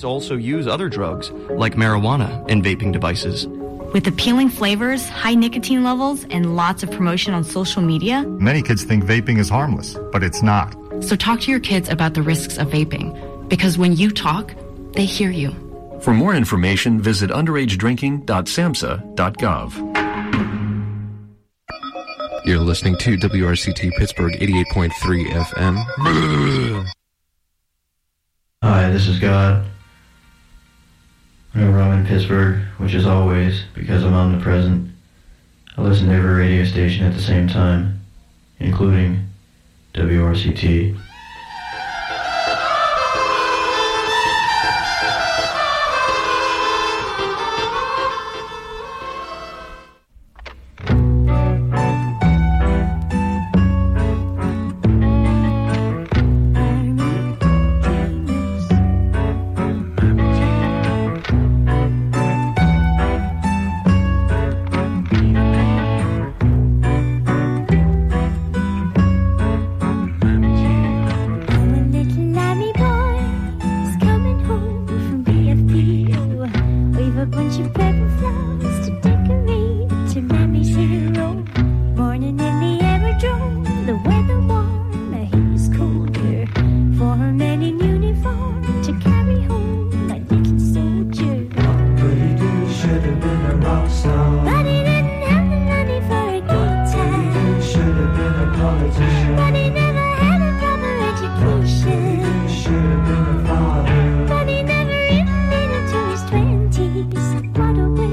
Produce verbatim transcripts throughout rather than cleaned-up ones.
also use other drugs, like marijuana, in vaping devices. With appealing flavors, high nicotine levels, and lots of promotion on social media, many kids think vaping is harmless, but it's not. So talk to your kids about the risks of vaping, because when you talk, they hear you. For more information, visit underage drinking dot samhsa dot gov. You're listening to W R C T Pittsburgh eighty-eight point three F M. Hi, this is God. Whenever I'm in Pittsburgh, which is always because I'm omnipresent, I listen to every radio station at the same time, including W R C T. But he never even made it to his twenties. What a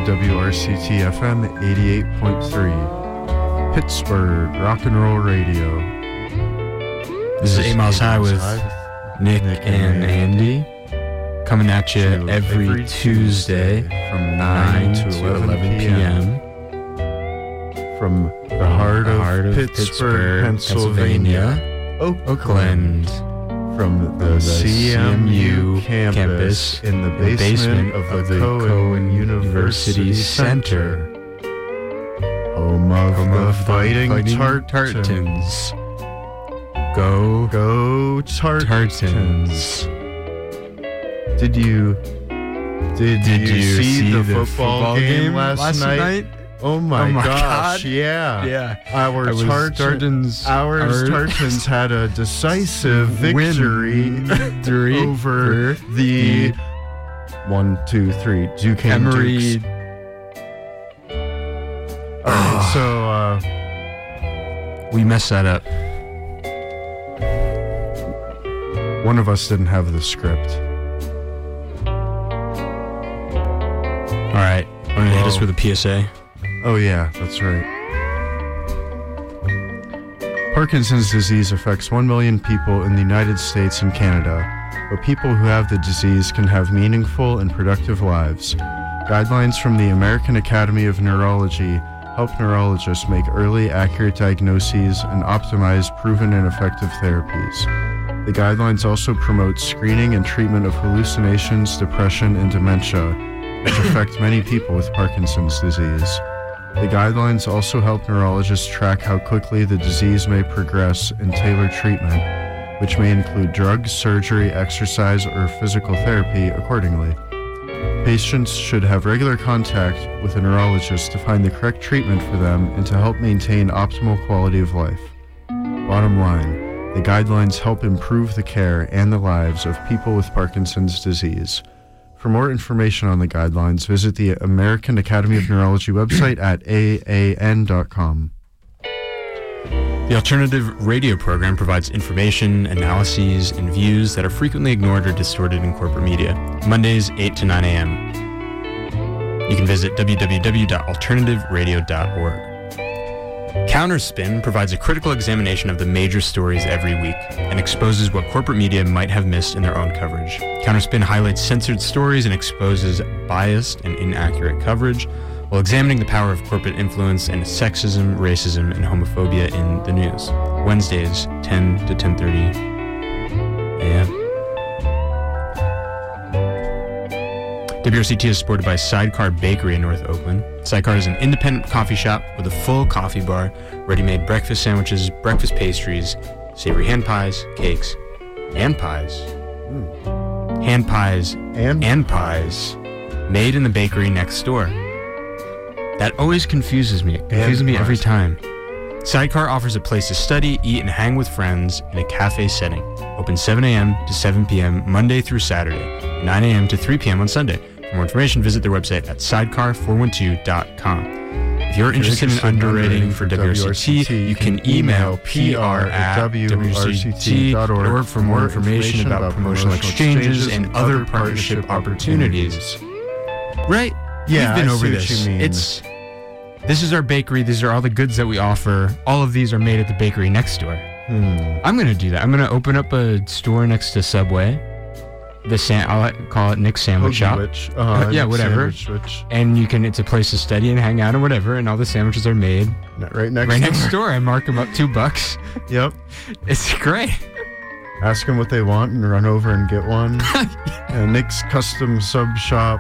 W R C T F M eighty-eight point three. Pittsburgh Rock and Roll Radio. This is Eight Miles High with Nick, Nick and, and Andy. Coming at you every, every Tuesday, Tuesday from nine to eleven p.m. From the heart, the heart of, of Pittsburgh, Pittsburgh Pennsylvania, Pennsylvania Oakland. From the, the C M U campus, campus in the basement, basement of the, of the Cohen, Cohen University, University Center. Home of, Home the, of Fighting, fighting Tart- Tartans. Go, go Tart- Tartans. Did you, did, did you, you see, see the, the football, football game, game last, last night? night? Oh my, oh my gosh, God. yeah. Yeah. Our Tartans, our Tartans had a decisive victory over the, the one, two, three, Duquesne Emory. Dukes. All right, so uh, we messed that up. One of us didn't have the script. All right, want to well, hit us with a P S A? Oh yeah, that's right. Parkinson's disease affects one million people in the United States and Canada, but people who have the disease can have meaningful and productive lives. Guidelines from the American Academy of Neurology help neurologists make early, accurate diagnoses and optimize proven and effective therapies. The guidelines also promote screening and treatment of hallucinations, depression, and dementia, which affect many people with Parkinson's disease. The guidelines also help neurologists track how quickly the disease may progress and tailor treatment, which may include drugs, surgery, exercise, or physical therapy accordingly. Patients should have regular contact with a neurologist to find the correct treatment for them and to help maintain optimal quality of life. Bottom line, the guidelines help improve the care and the lives of people with Parkinson's disease. For more information on the guidelines, visit the American Academy of Neurology website at A A N dot com. The Alternative Radio program provides information, analyses, and views that are frequently ignored or distorted in corporate media. Mondays, eight to nine a.m. You can visit w w w dot alternative radio dot org. Counterspin provides a critical examination of the major stories every week and exposes what corporate media might have missed in their own coverage. Counterspin highlights censored stories and exposes biased and inaccurate coverage while examining the power of corporate influence and sexism, racism, and homophobia in the news. Wednesdays, ten to ten thirty a.m. W R C T is supported by Sidecar Bakery in North Oakland. Sidecar is an independent coffee shop with a full coffee bar, ready-made breakfast sandwiches, breakfast pastries, savory hand pies, cakes, and pies. Mm. Hand pies and, and pies made in the bakery next door. That always confuses me. It confuses and me pies. every time. Sidecar offers a place to study, eat, and hang with friends in a cafe setting. Open seven a.m. to seven p.m. Monday through Saturday, nine a.m. to three p.m. on Sunday. For more information, visit their website at sidecar four one two dot com. If you're interested in underwriting for W R C T, you can email P R at W R C T dot org for more information about promotional exchanges and other partnership opportunities. Right? Yeah, We've been I over see this. What you mean. It's this is our bakery. These are all the goods that we offer. All of these are made at the bakery next door. Hmm. I'm gonna do that. I'm gonna open up a store next to Subway. The san- I'll call it Nick's Sandwich Shop. Uh, yeah, Nick's whatever. Sandwich. And you can. It's a place to study and hang out and whatever. And all the sandwiches are made right next right door. next door. I mark them up two bucks. Yep, it's great. Ask them what they want and run over and get one. uh, Nick's Custom Sub Shop.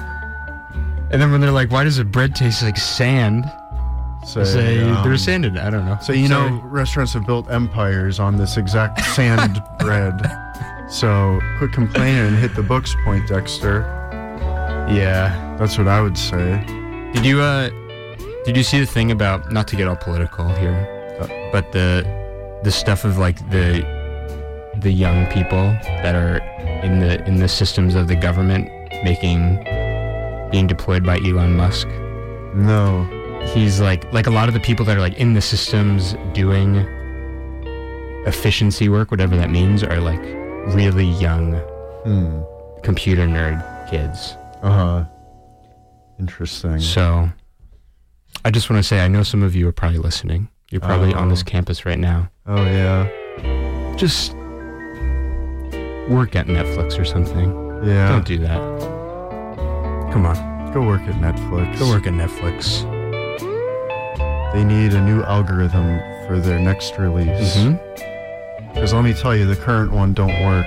And then when they're like, "Why does the bread taste like sand?" Say, say um, they're sanded. I don't know. So you Sorry. know, restaurants have built empires on this exact sand bread. So quit complaining and hit the books, Poindexter. Yeah, that's what I would say. Did you uh, did you see the thing about, not to get all political here, uh, but the the stuff of like the the young people that are in the in the systems of the government making being deployed by Elon Musk? No. He's like like a lot of the people that are like in the systems doing efficiency work, whatever that means, are like really young hmm. computer nerd kids. Uh-huh. Interesting. So, I just want to say, I know some of you are probably listening. You're probably Oh. on this campus right now. Oh, yeah. Just work at Netflix or something. Yeah. Don't do that. Come on. Go work at Netflix. Go work at Netflix. They need a new algorithm for their next release. Mm-hmm. Because let me tell you, the current one don't work.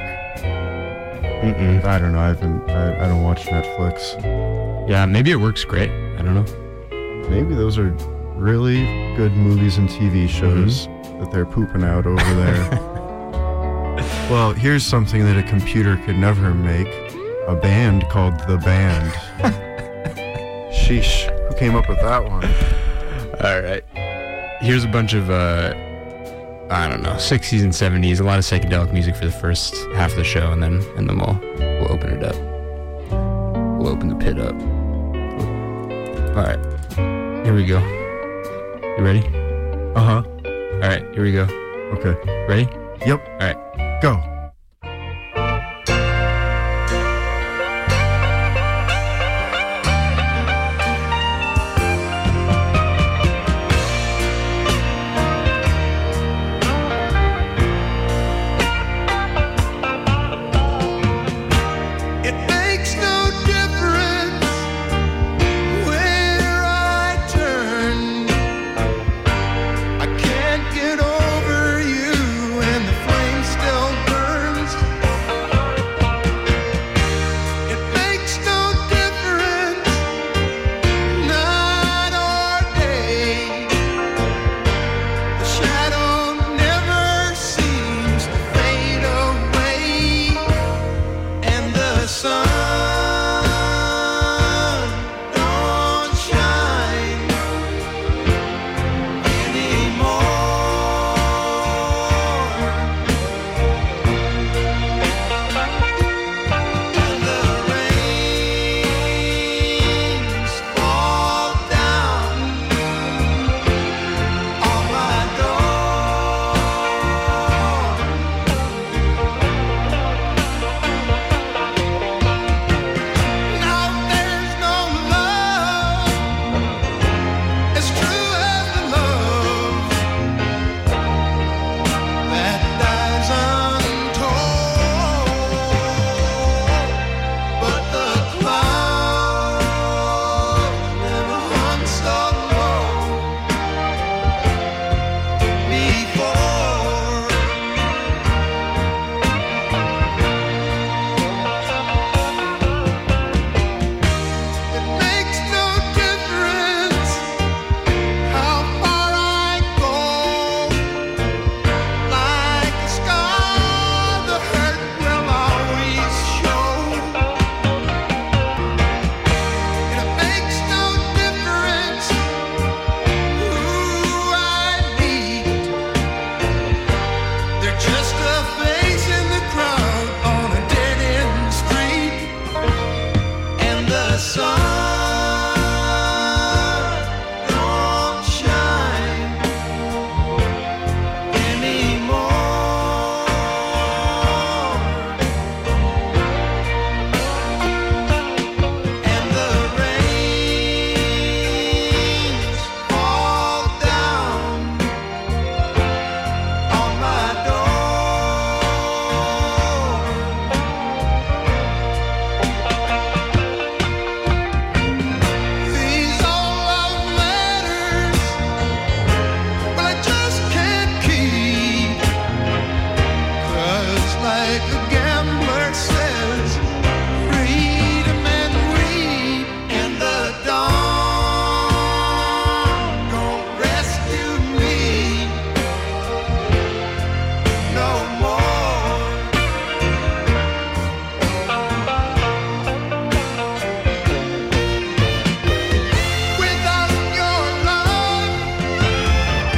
Mm-mm. I don't know. I haven't. I, I don't watch Netflix. Yeah, maybe it works great. I don't know. Maybe those are really good movies and T V shows Mm-hmm. that they're pooping out over there. Well, here's something that a computer could never make. A band called The Band. Sheesh. Who came up with that one? All right. Here's a bunch of, uh, I don't know, sixties and seventies, a lot of psychedelic music for the first half of the show, and then and then we'll, we'll open it up. We'll open the pit up. All right. Here we go. You ready? Uh-huh. All right, here we go. Okay. Ready? Yep. All right. Go.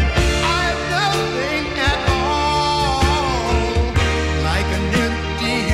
Like an empty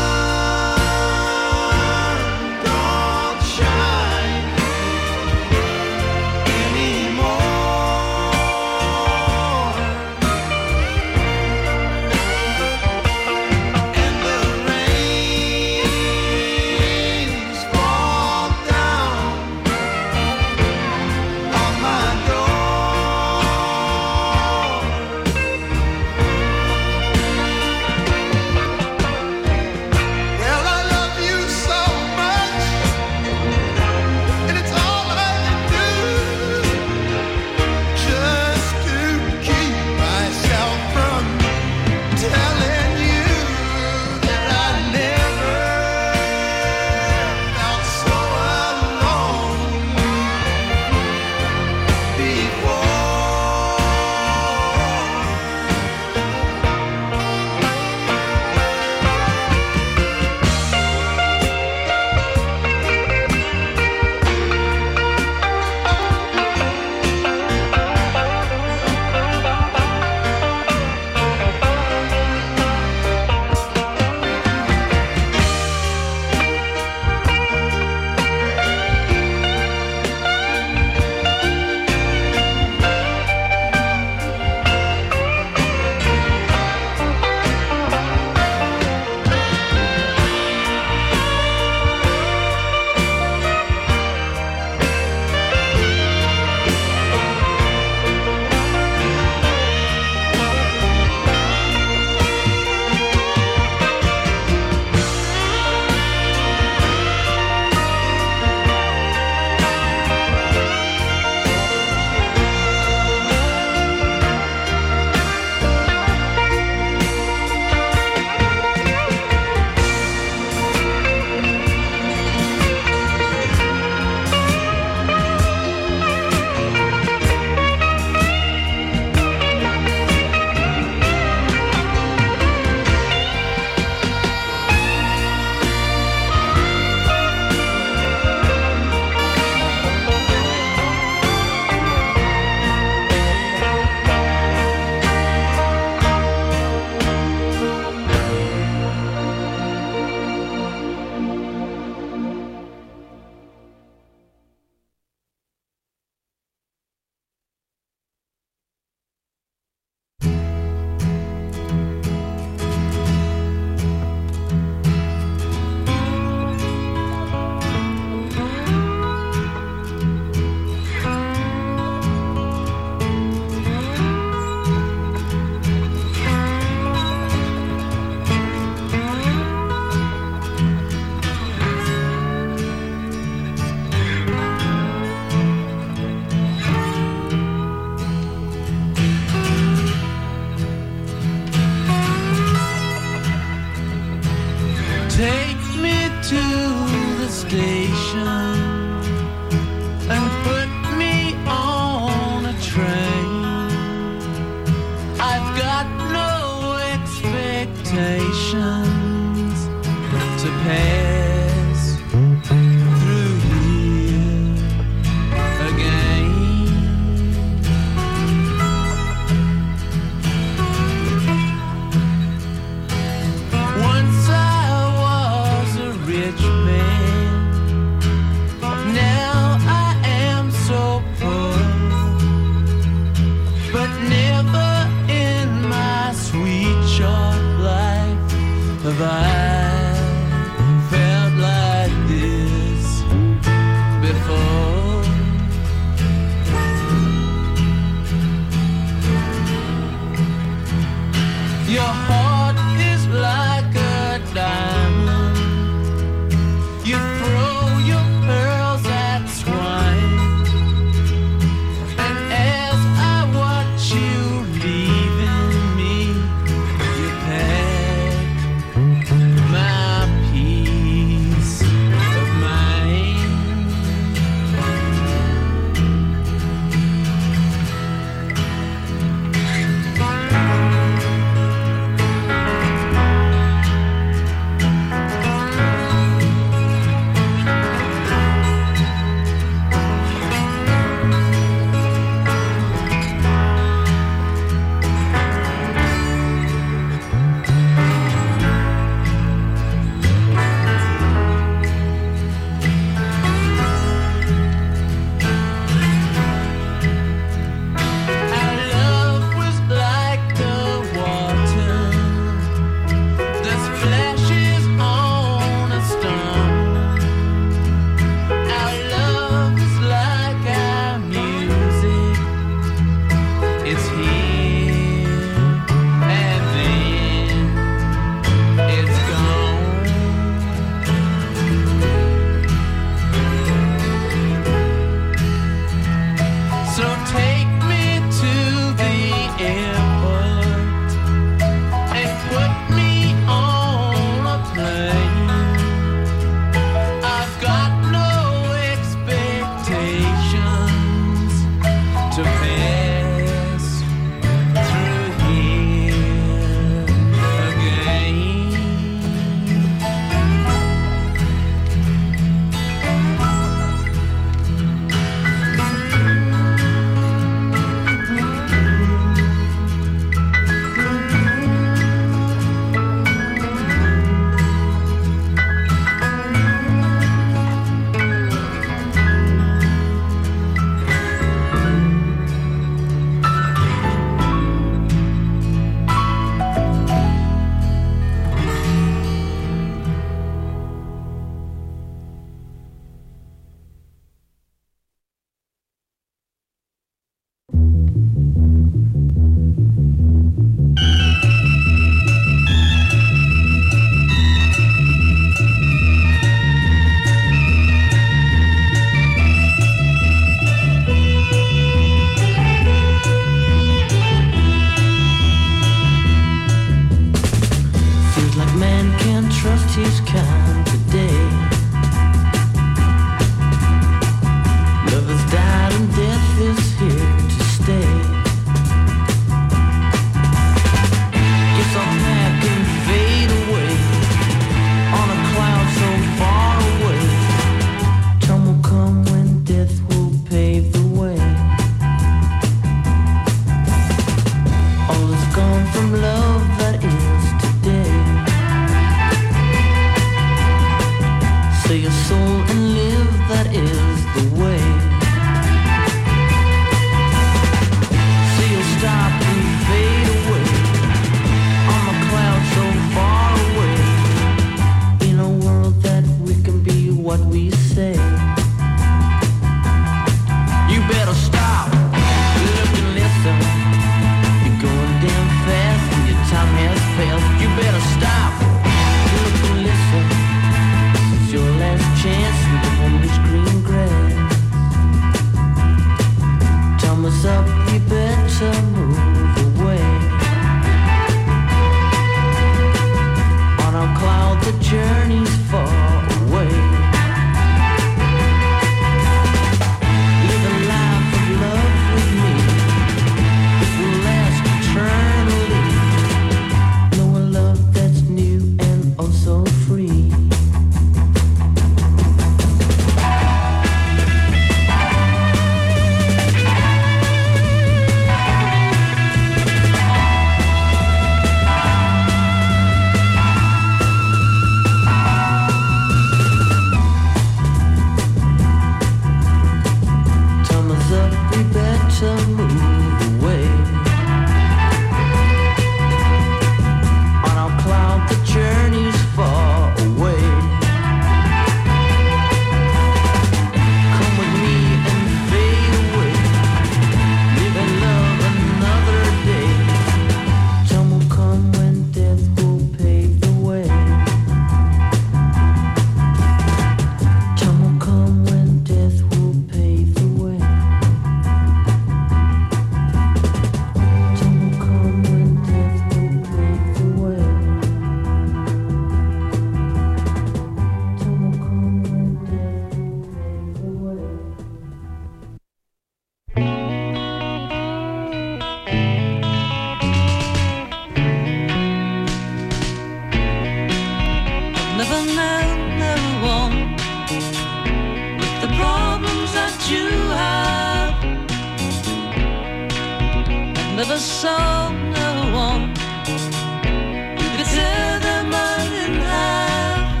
never saw no one who could tear their mind in half.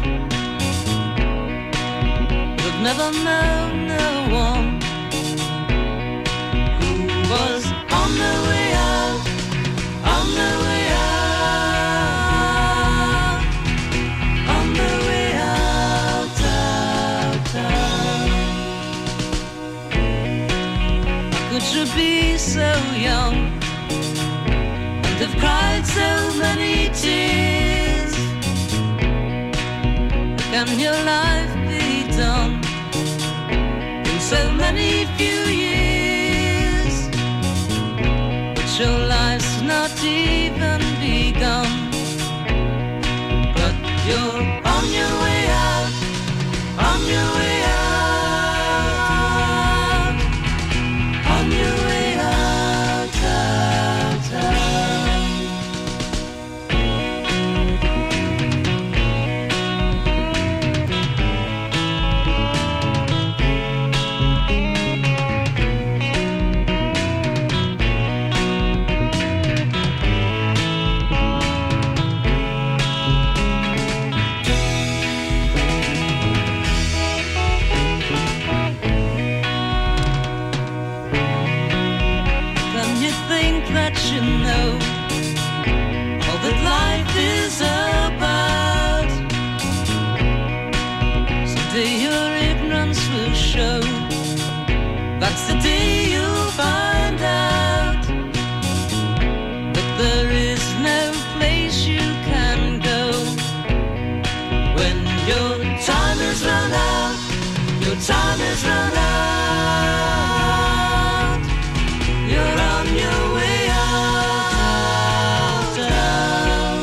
But never known no one who was on the way out, on the way out, on the way out, out, out. How could you be so young and have cried so many tears? How can your life be done in so many few years? But your life's not even begun. But you're on your way out, on your way out, on your way out, out, out. Then you think that you know all that life is about. Someday your ignorance will show. That's the day you'll find out that there is no place you can go when your time is run out. Your time is run out. You're on your way out, out.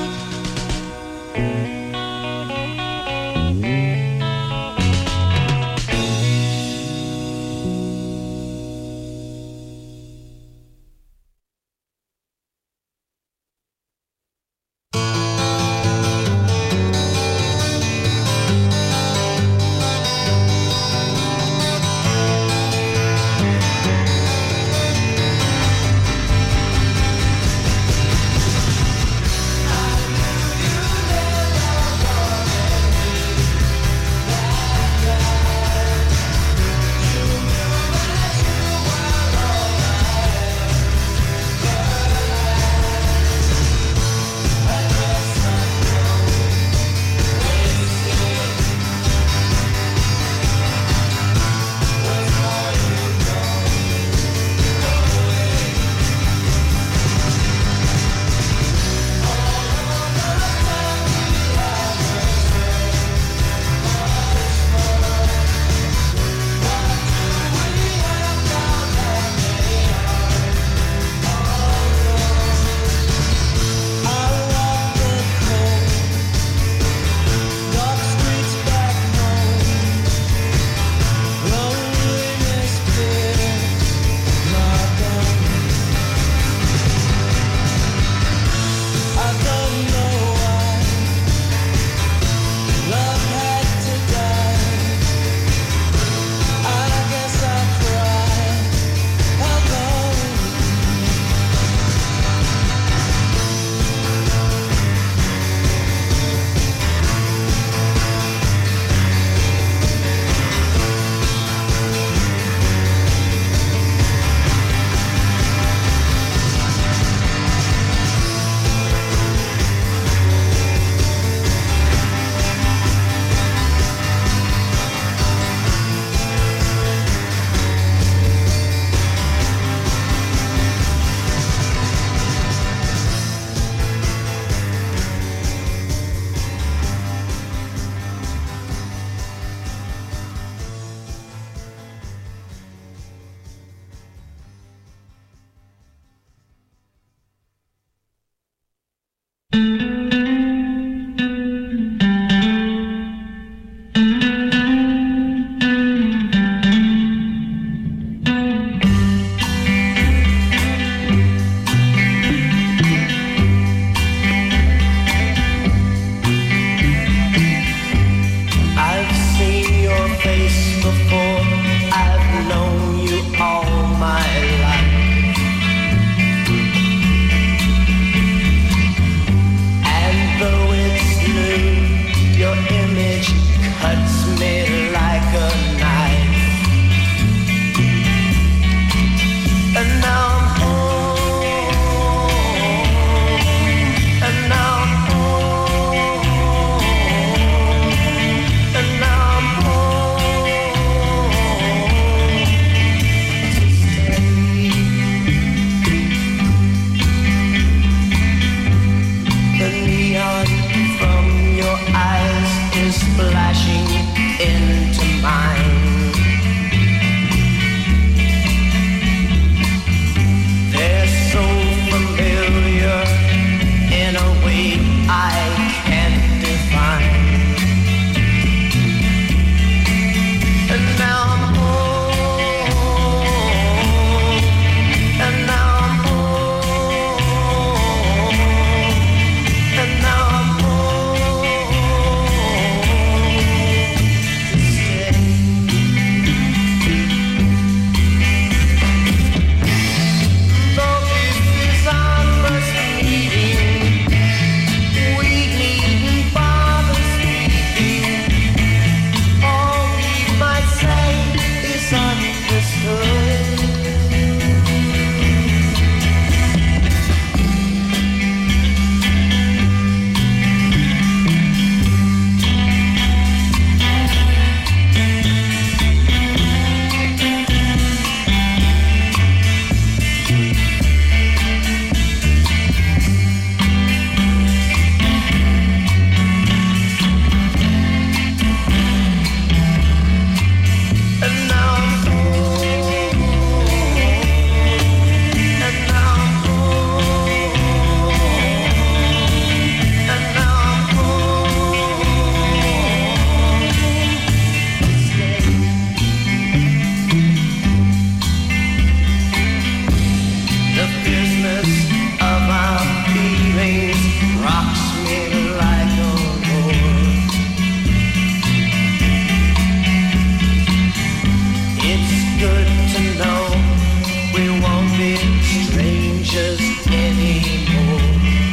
pleasures anymore.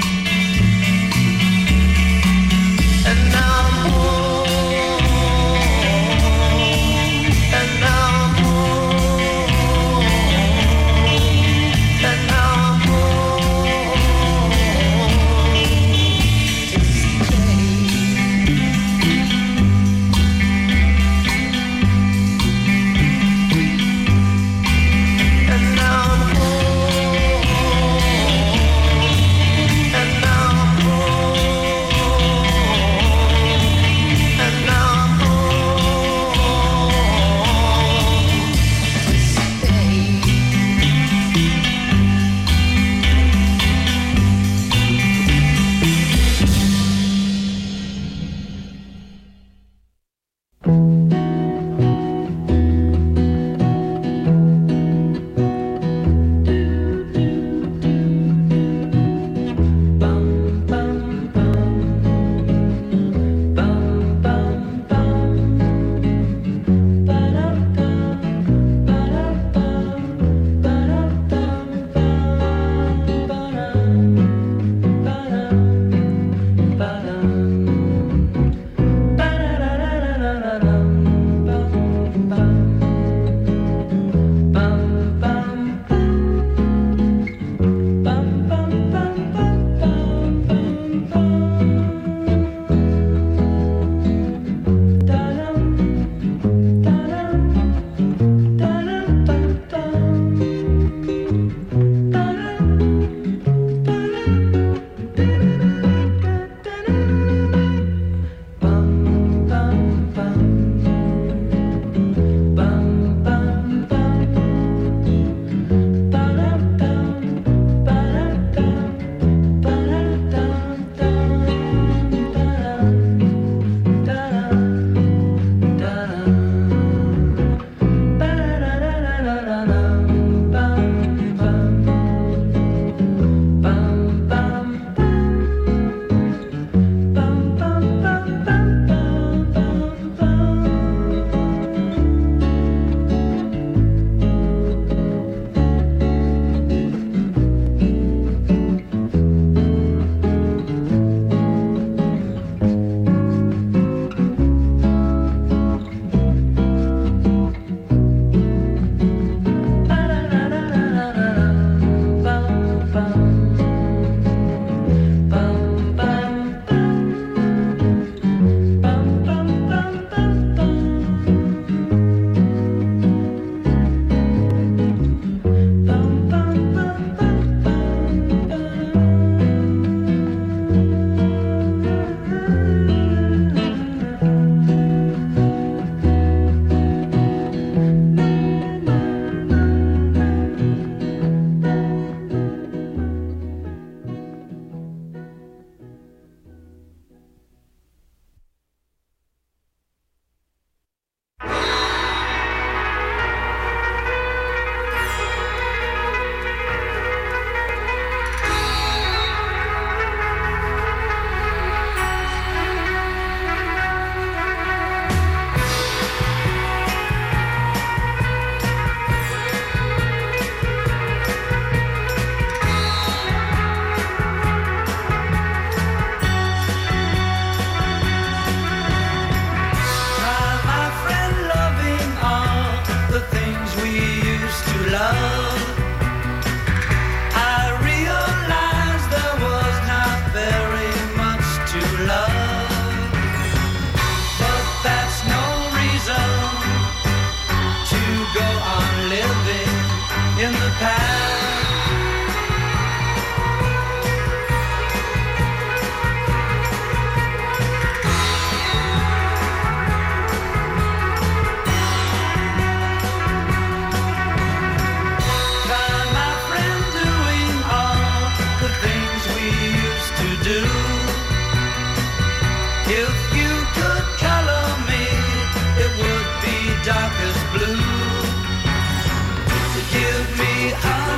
And now I'm home, and now I'm home, and now I'm home to stay. And now I'm home, and now I'm home, and now I'm home to stay. Darkest blue, give me a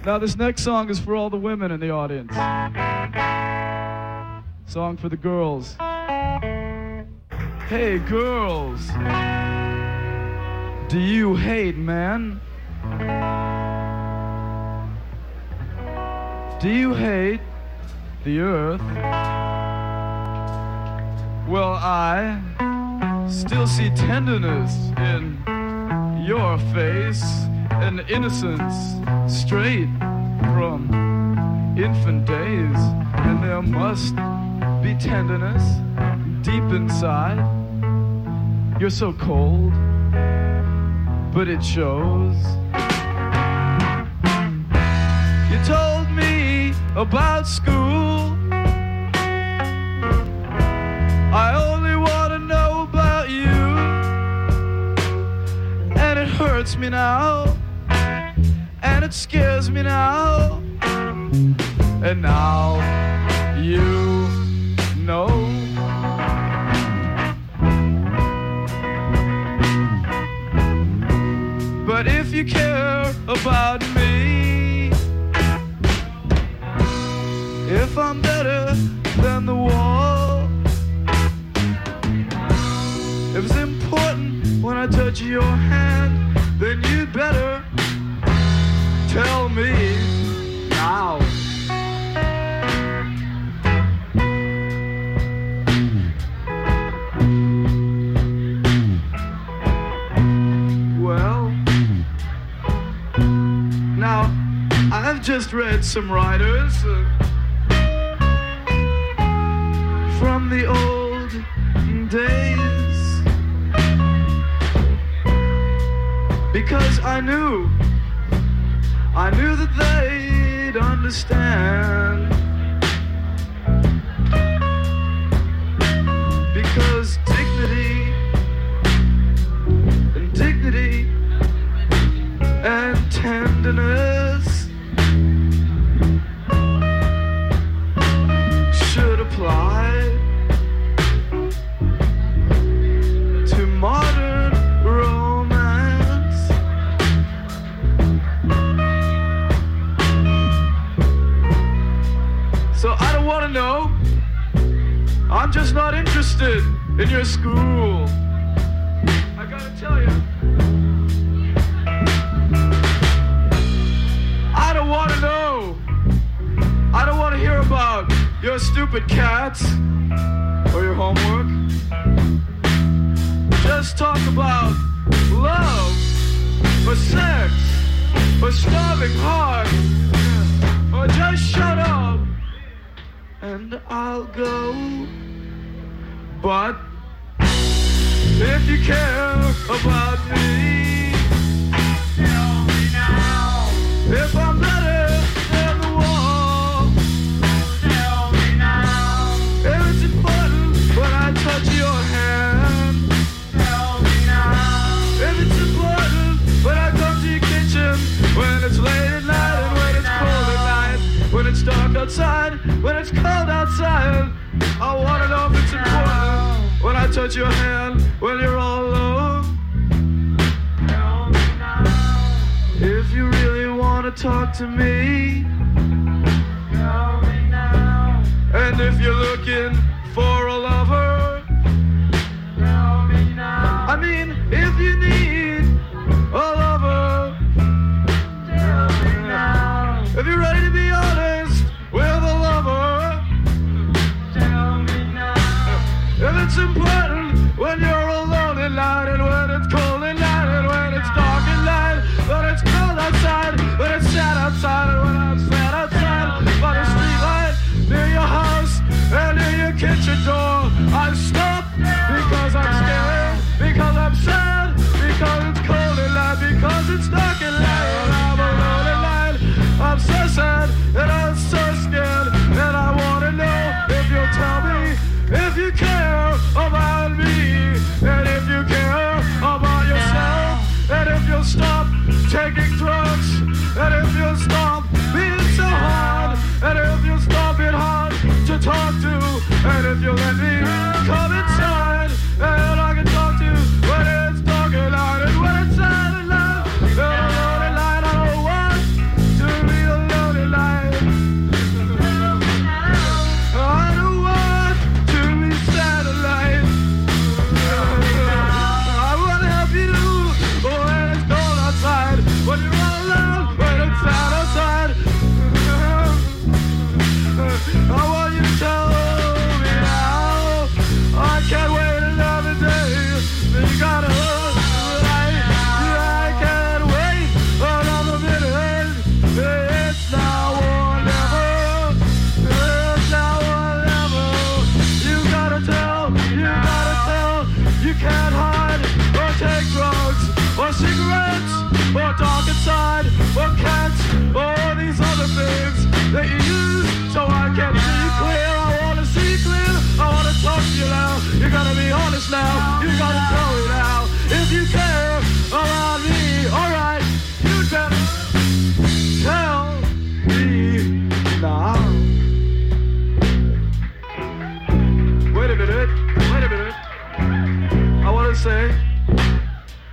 Now this next song is for all the women in the audience. Song for the girls. Hey girls, do you hate men? Do you hate the earth? Well, I still see tenderness in your face and innocence straight from infant days. And there must be tenderness deep inside. You're so cold, but it shows. You told me about school. I only want to know about you. And it hurts me now, and it scares me now. And now you know. But if you care about me, if I'm better than the wall, if it's important when I touch your hand, then you'd better tell me now. Well, now I've just read some writers uh, from the old days, because I knew, I knew that they'd understand, because dignity and dignity and tenderness should apply to modern romance. So I don't want to know. I'm just not interested in your school. I gotta tell you, I don't want to know. I don't want to hear about your stupid cats or your homework. Just talk about love or sex or starving heart, or just shut up and I'll go. But if you care about me, tell me now. If I'm better than the wall, tell me now. If it's important when I touch your hand, tell me now. If it's important when I come to your kitchen, when it's late at night and when it's cold at night, when it's dark outside, when it's cold outside, I wanna know if it's important when I touch your hand, when you're all alone. If you really wanna talk to me, and if you're looking for a lover, I mean, if you need a lover, if you're ready to be honest with a lover, if it's important when you're alone at night, and when it's cold at night, and when it's dark at night, when it's cold outside, when it's sad outside, and when I'm sad outside by the street light near your house and near your kitchen door, I stop because I'm scared, because I'm sad,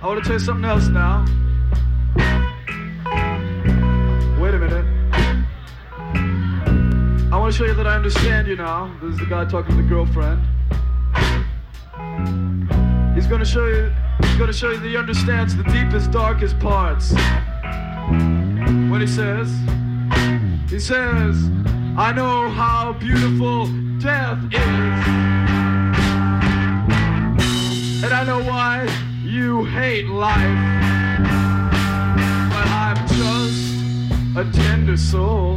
I want to tell you something else now. Wait a minute. I want to show you that I understand you now. This is the guy talking to the girlfriend. He's going to show you, he's going to show you that he understands the deepest, darkest parts. When he says, he says, I know how beautiful death is. And I know why you hate life. But I'm just a tender soul.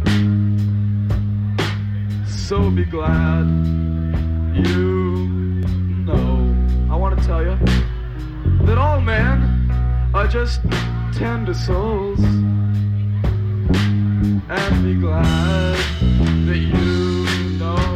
So be glad you know. I want to tell you that all men are just tender souls. And be glad that you know.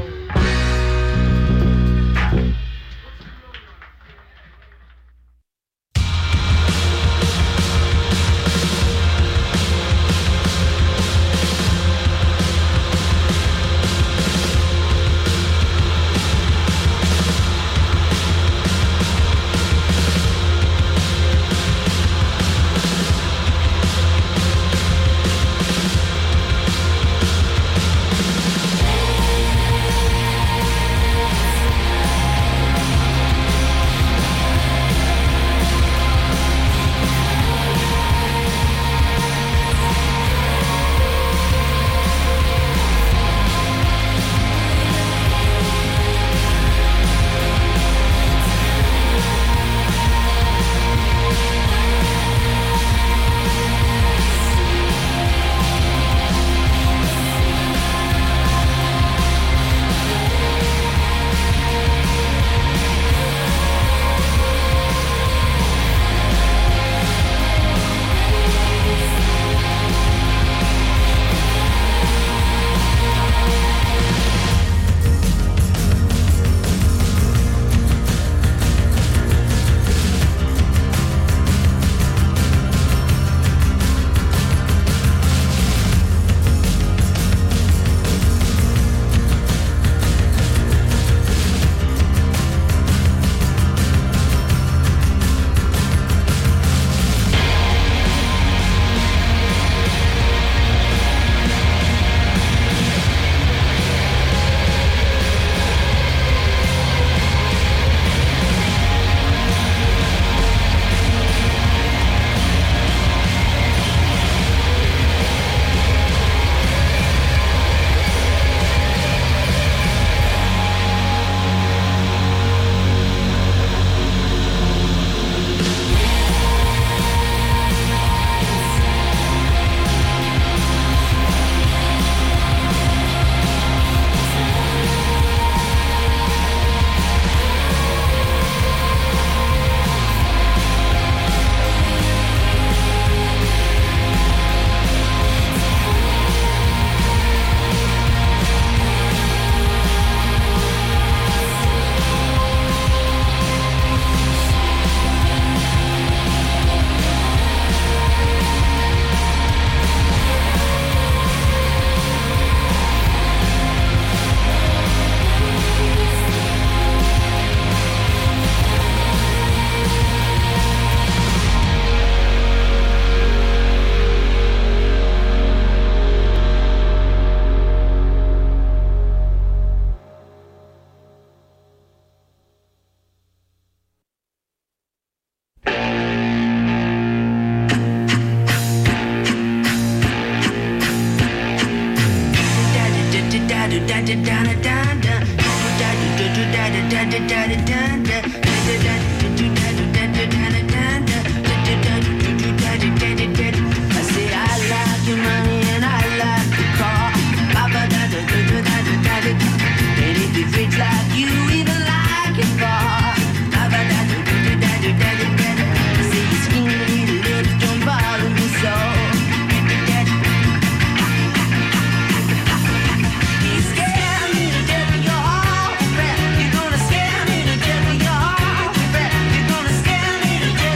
You're gonna scare me to death with your heart.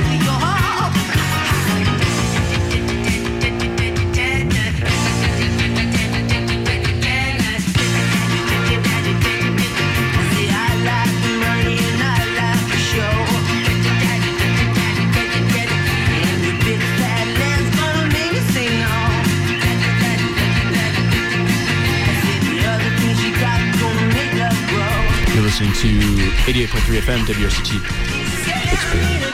listening to eighty-eight point three F M W R C T Pittsburgh.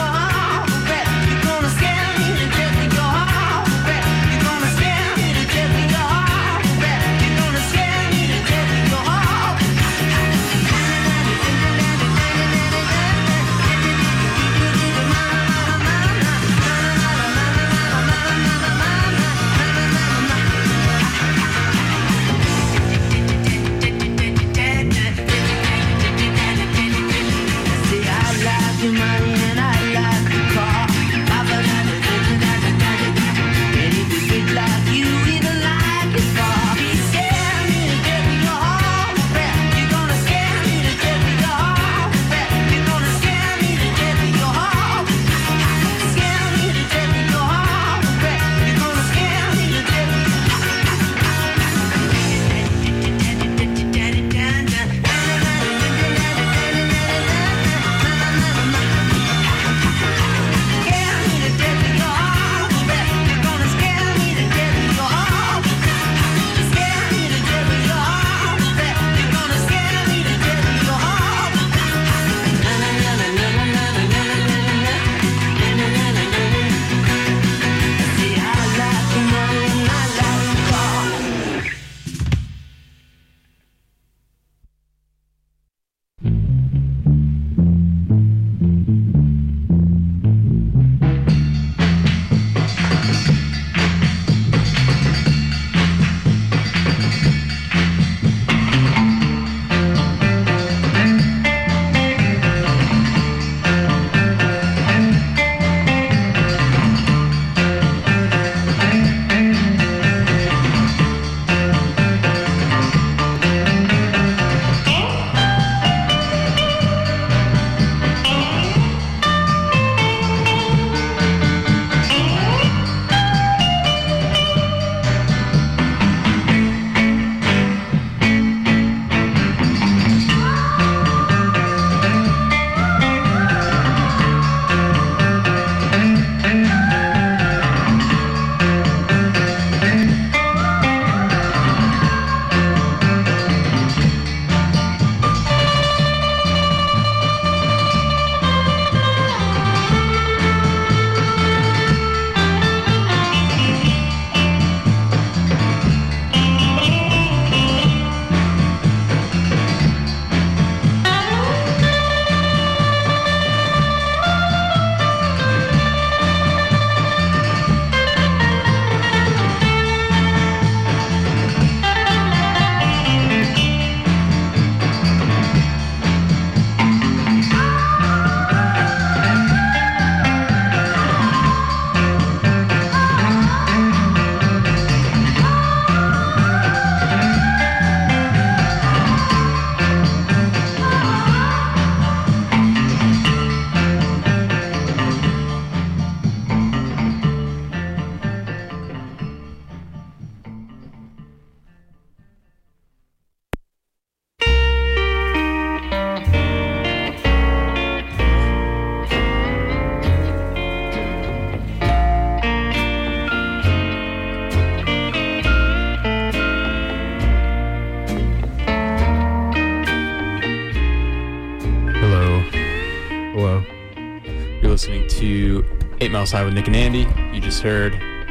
listening to Eight Miles High with Nick and Andy. You just heard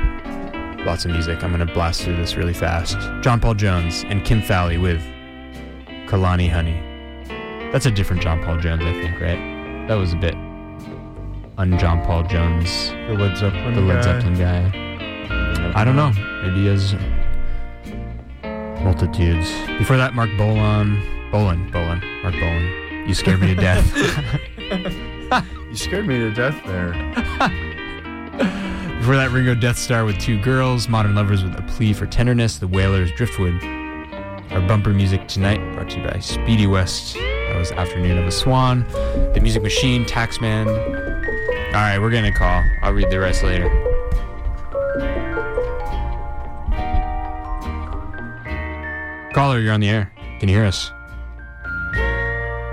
lots of music. I'm going to blast through this really fast. John Paul Jones and Kim Fowley with Kalani Honey. That's a different John Paul Jones, I think, right? That was a bit un-John Paul Jones. The Led Zeppelin The Led guy. Zeppelin guy. I don't know. Maybe he has multitudes. Before that, Mark Bolan. Bolan. Bolan. Mark Bolan. You scared me to death. You scared me to death there. Before that, Ringo Death Star with Two Girls. Modern Lovers with A Plea for Tenderness. The Wailers, Driftwood. Our bumper music tonight brought to you by Speedy West. That was Afternoon of a Swan. The Music Machine, Taxman. All right, we're getting a call. I'll read the rest later. Caller, you're on the air. Can you hear us?